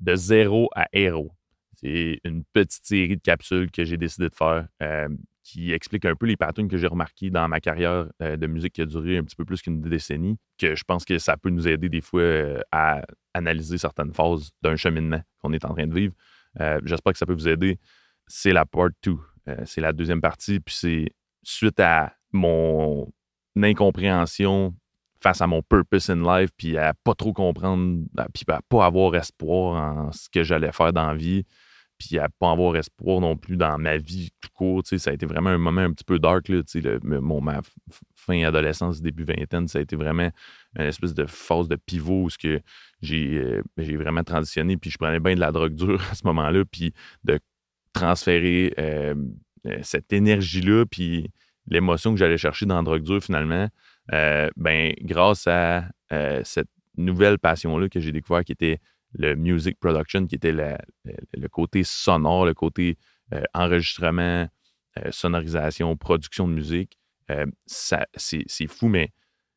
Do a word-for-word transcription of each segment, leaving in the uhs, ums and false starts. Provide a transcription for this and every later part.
de zéro à héros. C'est une petite série de capsules que j'ai décidé de faire euh, qui explique un peu les patterns que j'ai remarqués dans ma carrière euh, de musique qui a duré un petit peu plus qu'une décennie, que je pense que ça peut nous aider des fois euh, à analyser certaines phases d'un cheminement qu'on est en train de vivre. Euh, j'espère que ça peut vous aider. C'est la part deux. Euh, c'est la deuxième partie, puis c'est suite à mon incompréhension face à mon purpose in life, puis à pas trop comprendre, puis à pas avoir espoir en ce que j'allais faire dans la vie, puis à pas avoir espoir non plus dans ma vie tout court. Tu sais, ça a été vraiment un moment un petit peu dark, là, tu sais, le, mon, ma fin adolescence, début vingtaine, ça a été vraiment une espèce de phase de pivot où ce que j'ai, euh, j'ai vraiment transitionné, puis je prenais bien de la drogue dure à ce moment-là, puis de transférer euh, cette énergie-là, puis l'émotion que j'allais chercher dans la drogue dure, finalement, euh, ben, grâce à euh, cette nouvelle passion-là que j'ai découvert, qui était le music production, qui était la, le, le côté sonore, le côté euh, enregistrement, euh, sonorisation, production de musique. Euh, ça, c'est, c'est fou, mais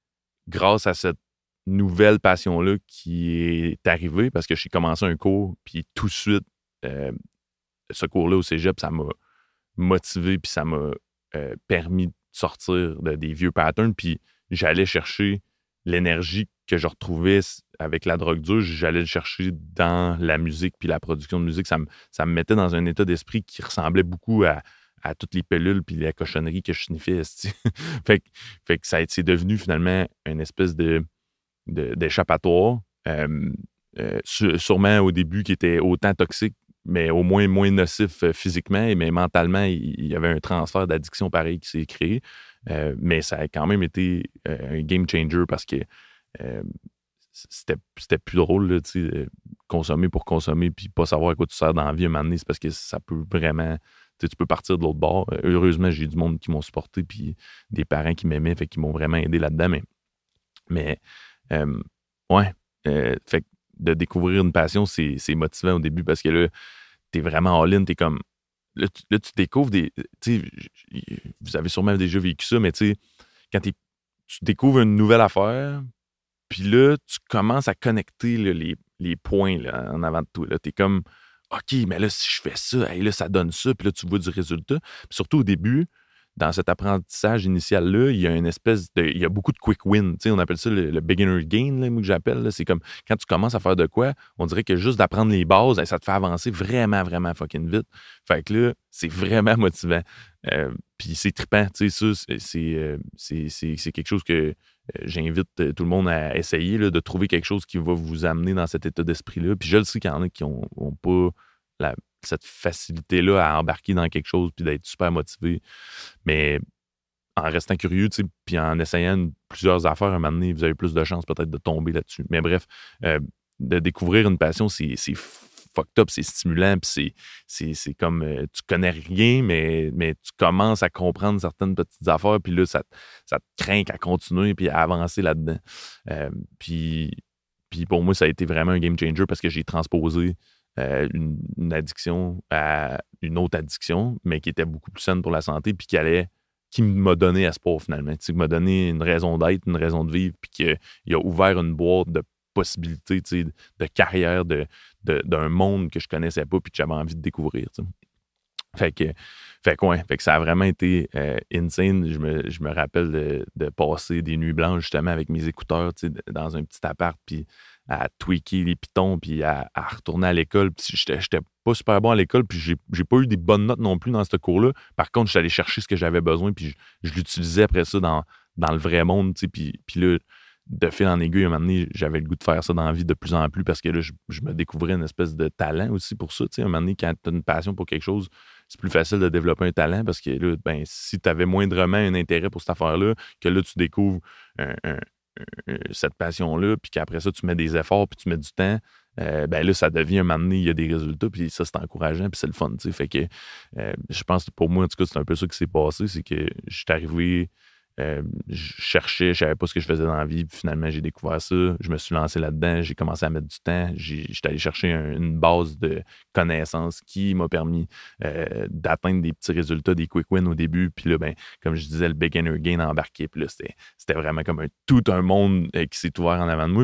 grâce à cette nouvelle passion-là qui est arrivée, parce que j'ai commencé un cours, puis tout de suite, euh, ce cours-là au cégep, ça m'a motivé, puis ça m'a euh, permis de sortir de, des vieux patterns, puis j'allais chercher l'énergie que je retrouvais avec la drogue dure, j'allais le chercher dans la musique puis la production de musique. Ça me, ça me mettait dans un état d'esprit qui ressemblait beaucoup à, à toutes les pilules puis la cochonnerie que je sniffais. fait, que, fait que ça a été devenu finalement une espèce de, de, d'échappatoire. Euh, euh, sûrement au début qui était autant toxique, mais au moins moins nocif euh, physiquement, mais mentalement, il, il y avait un transfert d'addiction pareil qui s'est créé. Euh, mais ça a quand même été euh, un game changer parce que euh, c'était, c'était plus drôle, là, tu sais, consommer pour consommer puis pas savoir à quoi tu sers dans la vie à un moment donné, c'est parce que ça peut vraiment... Tu sais, tu peux partir de l'autre bord. Heureusement, j'ai eu du monde qui m'ont supporté puis des parents qui m'aimaient, fait qu'ils m'ont vraiment aidé là-dedans, mais... mais euh, ouais, euh, fait que de découvrir une passion, c'est, c'est motivant au début parce que là, t'es vraiment all-in, t'es comme... Là tu, là, tu découvres des... Tu sais, vous avez sûrement déjà vécu ça, mais tu sais, quand t'es, tu découvres une nouvelle affaire, puis là, tu commences à connecter là, les, les points là, en avant de toi. Tu es comme, OK, mais là, si je fais ça, hey, là, ça donne ça, puis là, tu vois du résultat. Puis surtout au début, dans cet apprentissage initial-là, il y a une espèce de... Il y a beaucoup de quick win. Tu sais, on appelle ça le, le beginner gain, là, moi, que j'appelle. Là. C'est comme quand tu commences à faire de quoi, on dirait que juste d'apprendre les bases, ça te fait avancer vraiment, vraiment fucking vite. Fait que là, c'est vraiment motivant. Euh, puis c'est trippant. Tu sais, ça, c'est, c'est, euh, c'est, c'est, c'est quelque chose que euh, j'invite tout le monde à essayer, là, de trouver quelque chose qui va vous amener dans cet état d'esprit-là. Puis je le sais qu'il y en a qui n'ont pas la, cette facilité-là à embarquer dans quelque chose puis d'être super motivé. Mais en restant curieux, tu sais, puis en essayant plusieurs affaires, à un moment donné, vous avez plus de chances peut-être de tomber là-dessus. Mais bref, euh, de découvrir une passion, c'est, c'est fucked up, c'est stimulant, puis c'est, c'est, c'est comme, euh, tu connais rien, mais, mais tu commences à comprendre certaines petites affaires, puis là, ça, ça te craint à continuer, puis à avancer là-dedans. Euh, puis, puis pour moi, ça a été vraiment un game changer parce que j'ai transposé euh, une, une addiction à une autre addiction, mais qui était beaucoup plus saine pour la santé, puis qui allait qui m'a donné espoir finalement, qui m'a donné une raison d'être, une raison de vivre, puis qu'il a ouvert une boîte de possibilités, de carrière, de, de, d'un monde que je connaissais pas puis que j'avais envie de découvrir. T'sais. Fait que, fait que, ouais, fait que ça a vraiment été euh, insane. Je me, je me rappelle de, de passer des nuits blanches justement avec mes écouteurs dans un petit appart, puis à tweaker les pitons, puis à, à retourner à l'école. Puis j'étais, j'étais pas super bon à l'école, puis j'ai, j'ai pas eu des bonnes notes non plus dans ce cours-là. Par contre, je suis allé chercher ce que j'avais besoin, puis je, je l'utilisais après ça dans, dans le vrai monde, tu sais, puis, puis là, de fil en aiguille, à un moment donné, j'avais le goût de faire ça dans la vie de plus en plus parce que là, je, je me découvrais une espèce de talent aussi pour ça, tu sais, à un moment donné, quand tu as une passion pour quelque chose, c'est plus facile de développer un talent parce que là, ben, si tu avais moindrement un intérêt pour cette affaire-là, que là, tu découvres un, un cette passion-là, puis qu'après ça, tu mets des efforts, puis tu mets du temps, euh, ben là, ça devient un moment donné, il y a des résultats, puis ça, c'est encourageant, puis c'est le fun, tu sais. Fait que euh, je pense que pour moi, en tout cas, c'est un peu ça qui s'est passé, c'est que je suis arrivé, euh, je cherchais, je savais pas ce que je faisais dans la vie, puis finalement, j'ai découvert ça, je me suis lancé là-dedans, j'ai commencé à mettre du temps, j'ai, j'étais allé chercher un, une base de connaissances qui m'a permis euh, d'atteindre des petits résultats, des quick wins au début, puis là, ben, comme je disais, le beginner gain embarqué, puis là, c'était, c'était vraiment comme un, tout un monde euh, qui s'est ouvert en avant de moi.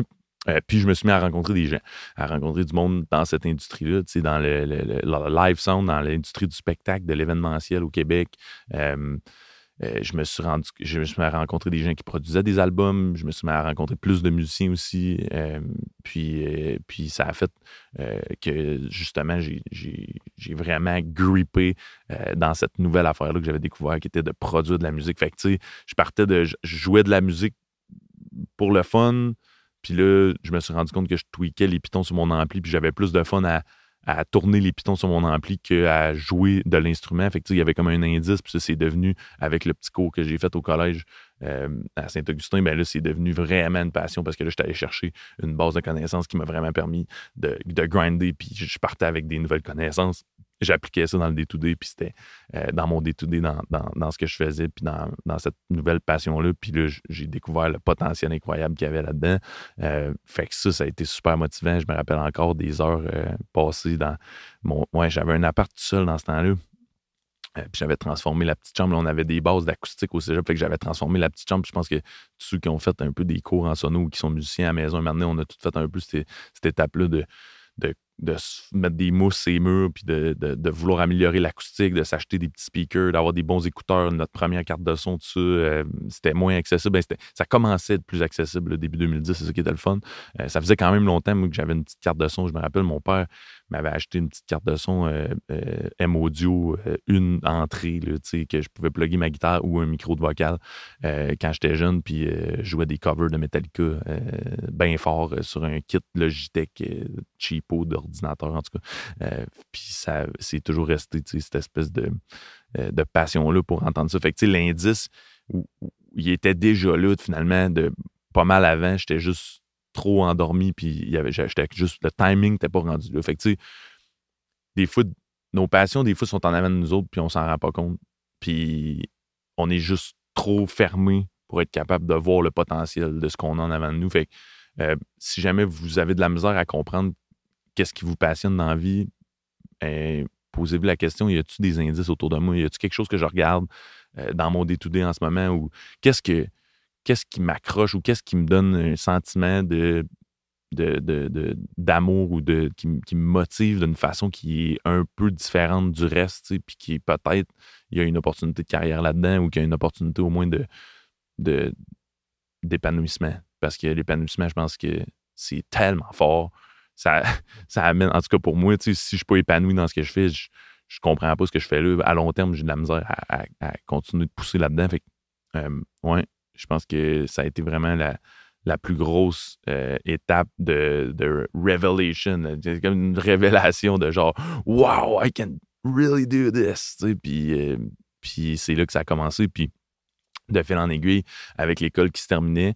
Euh, puis je me suis mis à rencontrer des gens, à rencontrer du monde dans cette industrie-là, tu sais, dans le, le, le, le live sound, dans l'industrie du spectacle, de l'événementiel au Québec. Euh, euh, je me suis rendu, je me suis mis à rencontrer des gens qui produisaient des albums, je me suis mis à rencontrer plus de musiciens aussi. Euh, puis, euh, puis ça a fait euh, que justement, j'ai, j'ai, j'ai vraiment grippé euh, dans cette nouvelle affaire-là que j'avais découvert, qui était de produire de la musique. Fait que tu sais, je partais de, je jouais de la musique pour le fun. Puis là, je me suis rendu compte que je tweakais les pitons sur mon ampli, puis j'avais plus de fun à, à tourner les pitons sur mon ampli qu'à jouer de l'instrument. Fait que, tu sais, il y avait comme un indice, puis ça, c'est devenu, avec le petit cours que j'ai fait au collège euh, à Saint-Augustin, ben là, c'est devenu vraiment une passion parce que là, j'étais allé chercher une base de connaissances qui m'a vraiment permis de, de grinder, puis je partais avec des nouvelles connaissances. J'appliquais ça dans le day-to-day, puis c'était euh, dans mon day-to-day, dans, dans, dans ce que je faisais, puis dans, dans cette nouvelle passion-là. Puis là, j'ai découvert le potentiel incroyable qu'il y avait là-dedans. Euh, fait que ça, ça a été super motivant. Je me rappelle encore des heures euh, passées dans mon... Ouais, j'avais un appart tout seul dans ce temps-là. Euh, puis j'avais transformé la petite chambre. Là, on avait des bases d'acoustique au cégep, fait que j'avais transformé la petite chambre. Puis je pense que tous ceux qui ont fait un peu des cours en sono ou qui sont musiciens à la maison, maintenant, on a tout fait un peu cette, cette étape-là de... de de se mettre des mousses sur les murs, puis de, de, de vouloir améliorer l'acoustique, de s'acheter des petits speakers, d'avoir des bons écouteurs, notre première carte de son, tout ça, euh, c'était moins accessible. Ben, c'était, ça commençait à être plus accessible, le début deux mille dix, c'est ça qui était le fun. Euh, ça faisait quand même longtemps moi, que j'avais une petite carte de son. Je me rappelle, mon père m'avait acheté une petite carte de son euh, euh, M-Audio, euh, une entrée, là, que je pouvais plugger ma guitare ou un micro de vocal euh, quand j'étais jeune, puis euh, je jouais des covers de Metallica euh, bien fort euh, sur un kit Logitech euh, cheapo d'ordinateur, en tout cas. Euh, puis ça, c'est toujours resté, cette espèce de, euh, de passion-là pour entendre ça. Fait que, tu sais, l'indice, où, où il était déjà là, finalement, de pas mal avant, j'étais juste trop endormi, puis il y avait, j'étais juste, le timing n'était pas rendu là. Fait que, tu sais, des fois, nos passions, des fois, sont en avant de nous autres, puis on s'en rend pas compte. Puis on est juste trop fermé pour être capable de voir le potentiel de ce qu'on a en avant de nous. Fait que, euh, si jamais vous avez de la misère à comprendre qu'est-ce qui vous passionne dans la vie, euh, posez-vous la question, y a-t-il des indices autour de moi? Y a-t-il quelque chose que je regarde euh, dans mon day-to-day en ce moment? Ou qu'est-ce que qu'est-ce qui m'accroche ou qu'est-ce qui me donne un sentiment de, de, de, de- d'amour ou de qui, me- qui me motive d'une façon qui est un peu différente du reste, tu sais, puis qui est peut-être, il y a une opportunité de carrière là-dedans ou qu'il y a une opportunité au moins de, de, d'épanouissement. Parce que l'épanouissement, je pense que c'est tellement fort. Ça, ça amène, en tout cas pour moi, tu sais, si je ne suis pas épanoui dans ce que je fais, je ne comprends pas ce que je fais là. À long terme, j'ai de la misère à, à- à continuer de pousser là-dedans. Fait que, euh, ouais, je pense que ça a été vraiment la, la plus grosse euh, étape de, de revelation. C'est comme une révélation de genre, wow, I can really do this. Tu sais, Puis, euh, puis c'est là que ça a commencé. Puis de fil en aiguille, avec l'école qui se terminait,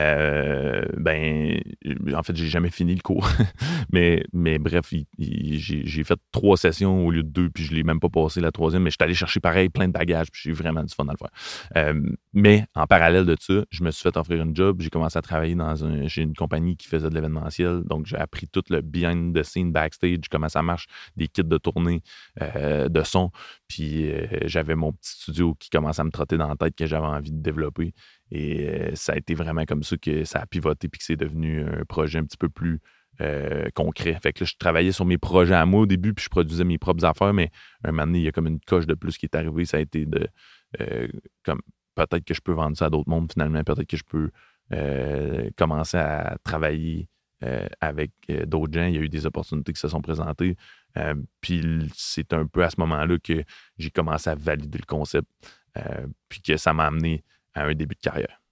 euh, ben, en fait, j'ai jamais fini le cours. mais, mais bref, il- il- j'ai, j'ai fait trois sessions au lieu de deux, puis je l'ai même pas passé la troisième, mais je suis allé chercher pareil plein de bagages, puis j'ai eu vraiment du fun à le faire. Euh, mais en parallèle de ça, je me suis fait offrir un job. J'ai commencé à travailler dans un, chez une compagnie qui faisait de l'événementiel, donc j'ai appris tout le behind the scene, backstage, comment ça marche, des kits de tournée, euh, de son. Puis euh, j'avais mon petit studio qui commençait à me trotter dans la tête que j'avais envie de développer. Et euh, ça a été vraiment comme ça que ça a pivoté puis que c'est devenu un projet un petit peu plus euh, concret. Fait que là, je travaillais sur mes projets à moi au début puis je produisais mes propres affaires, mais un moment donné, il y a comme une coche de plus qui est arrivée. Ça a été de euh, comme peut-être que je peux vendre ça à d'autres mondes finalement. Peut-être que je peux euh, commencer à travailler euh, avec euh, d'autres gens. Il y a eu des opportunités qui se sont présentées. Euh, puis c'est un peu à ce moment-là que j'ai commencé à valider le concept, euh, puis que ça m'a amené à un début de carrière.